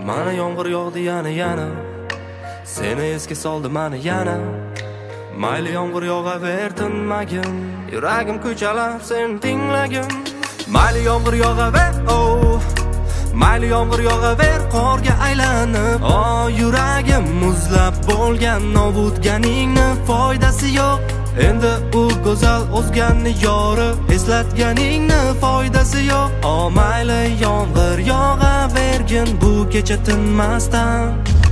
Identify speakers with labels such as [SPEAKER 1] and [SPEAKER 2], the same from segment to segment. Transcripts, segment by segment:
[SPEAKER 1] Mana yomg'ir yog'di yana seni esga soldi mani yana. Mayli yomg'ir yog'aver tinmagin, yuragim ko'chalar seni tinglagin. Mayli yomg'ir yog'aver, oh mayli yomg'ir yog'aver qorga aylanib. Yuragim muzlab bo'lgan, novutganingni foydasi yo'q. Endi u go'zal o'zganni yori, eslatganingni foydasi yo'q. Mayli yomg'ir yog'avergin bu kecha tinmasdan.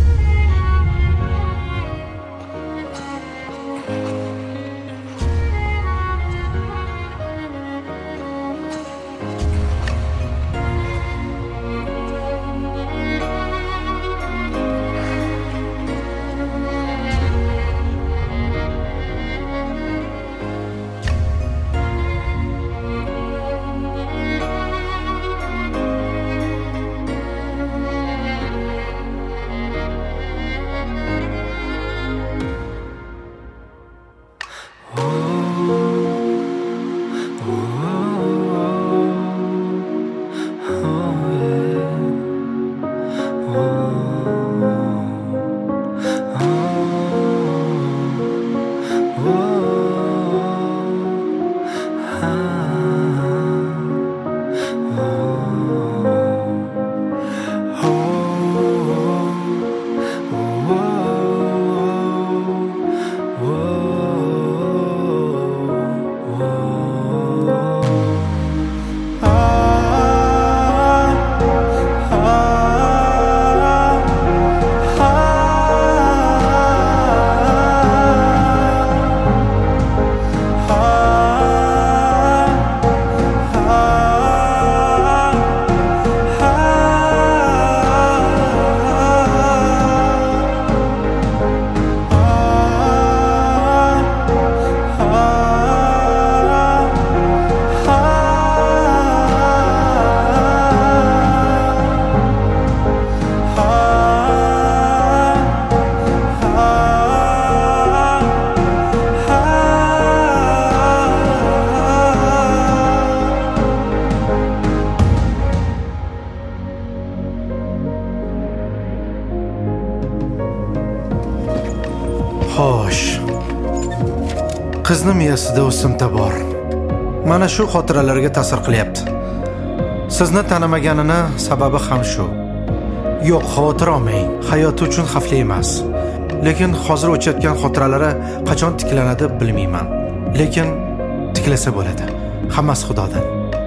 [SPEAKER 2] Xo'sh. Qizni miyasida o'simta bor. Mana shu xotiralarga ta'sir qilyapti. Sizni tanimaganini sababi ham shu. Yo'q, xavotir olmang. Hayoti uchun xavfli emas. Lekin hozir o'chayotgan xotiralari qachon tiklanadi bilmayman. Lekin tiklasa bo'ladi. Hammasi Xudodan.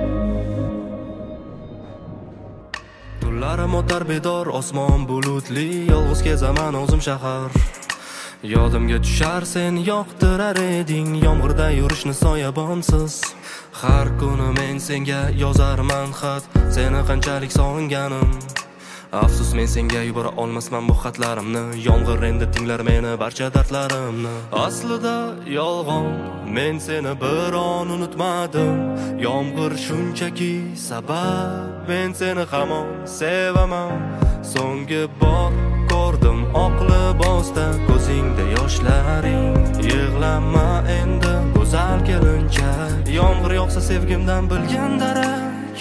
[SPEAKER 1] Tunlarim o'tar bedor, osmon bulutli, yolg'iz kezaman o'zim shahar. Yodimga tushar sen yoqtirar eding, yomg'irda yurishni soyabonsiz. Har kuni men senga yozarman xat, seni qanchalik sog'inganim. Afsus, men senga yubora olmasman bu xatlarimni. Yomg'ir endi tinglar meni barcha dardlarimni. Aslida yolg'on, men seni bir on unutmadim. Yomg'ir shunchaki sabab, men seni hamon sevaman. So'nggi bor ko'rdim oq libosda ko'zingda yoshlaring. Yig'lama endi go'zal kelinchak, yomg'ir yog'sa sevgimdan bilgan darak.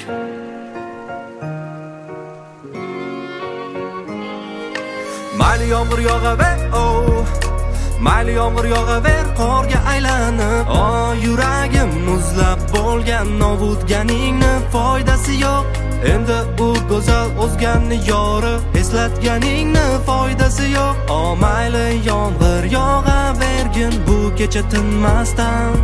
[SPEAKER 1] Mayli yomg'ir yog'aver, oh mayli yomg'ir yog'aver qorga aylanib. Yuragim muzlab bo'lgan, novutganingni foydasi yo'q. Endi u go'zal o'zganni yori, eslatganingni foydasi yo'q. Mayli yomg'ir yog'avergin bu kecha tinmasdan.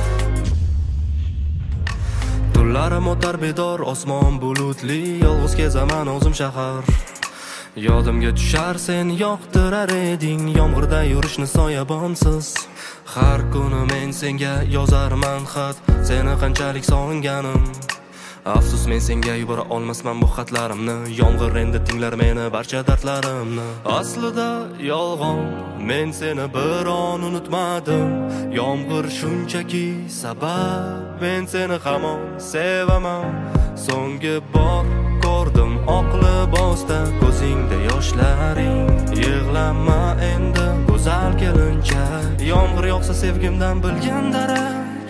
[SPEAKER 1] Tunlarim o'tar bedor, osmon bulutli, yolg'iz kezaman o'zim shahar. Yodimga tushar sen yoqtirar eding, yomg'irda yurishni soyabonsiz. Har kuni men senga yozarman xat, seni qanchalik sog'inganim. Afsus, men senga yubora olmasman bu xatlarimni. Yomg'ir endi tinglar meni barcha dardlarimni. Aslida yolg'on, men seni bir on unutmadim. Yomg'ir shunchaki sabab, men seni hamon sevaman. So'nggi bor ko'rdim oq libosda ko'zingda yoshlaring. Yig'lama endi go'zal kelinchak, yomg'ir yog'sa sevgimdan bilgan darak.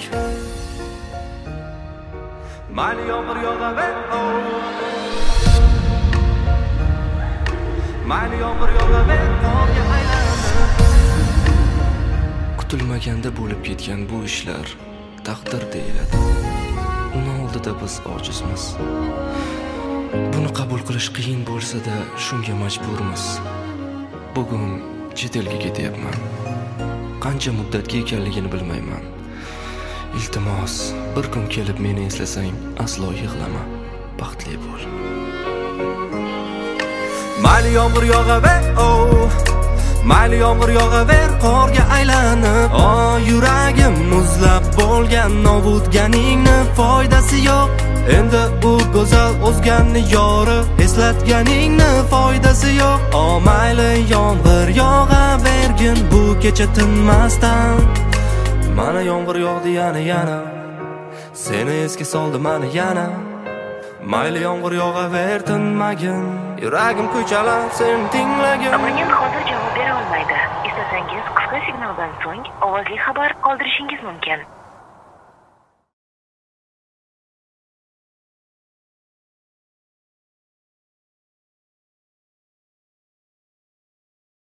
[SPEAKER 1] Mayli yomg'ir yog'aver, oh mayli yomg'ir yog'aver qorga aylanib. Kutilmaganda bo'lib ketgan bu ishlar taqdir deyiladi. Uni oldida biz ojizmiz. Buni qabul qilish qiyin bo'lsa-da, shunga majburmiz. Bugun chet elga ketyapman. Qancha muddatga ekanligini bilmayman. Iltimos, bir kun kelib meni eslasang, aslo yig'lama. Baxtli bo'l. Mayli yomg'ir yog'aver, mayli yomg'ir yog'aver qorga aylanib. Yuragim muzlab bo'lgan, nobudganingni foydasi yo'q. Endi bu go'zal o'zganni yori, eslatganingni foydasi yo'q. Mayli yomg'ir yog'avergin bu kecha tinmasdan. Mana yomg'ir yog'di yana. Seni esga soldi mana yana. Mayli yomg'ir yog'aver tinmagin. Yuragim ko'chalar seni tinglagin.
[SPEAKER 3] Abonent hozir javob bera olmaydi. Istasangiz qisqa signaldan so'ng ovozli xabar qoldirishingiz mumkin.